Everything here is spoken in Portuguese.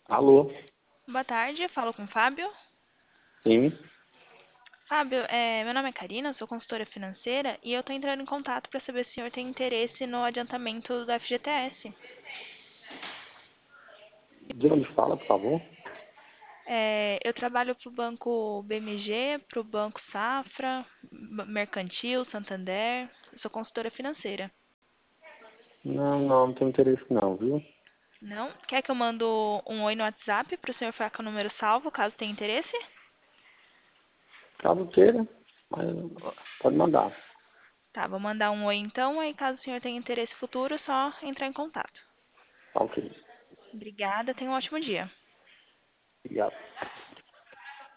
Alô? Boa tarde, falo com o Fábio. Sim. Fábio, meu nome é Karina, sou consultora financeira e eu estou entrando em contato para saber se o senhor tem interesse no adiantamento do FGTS. De onde fala, por favor? Eu trabalho para o Banco BMG, para o Banco Safra, Mercantil, Santander. Eu sou consultora financeira. Não tenho interesse não, viu? Não? Quer que eu mando um oi no WhatsApp para o senhor ficar com o número salvo, caso tenha interesse? Caso queira, mas pode mandar. Tá, vou mandar um oi então, aí caso o senhor tenha interesse futuro, é só entrar em contato. Tá ok. Obrigada, tenha um ótimo dia. Obrigado.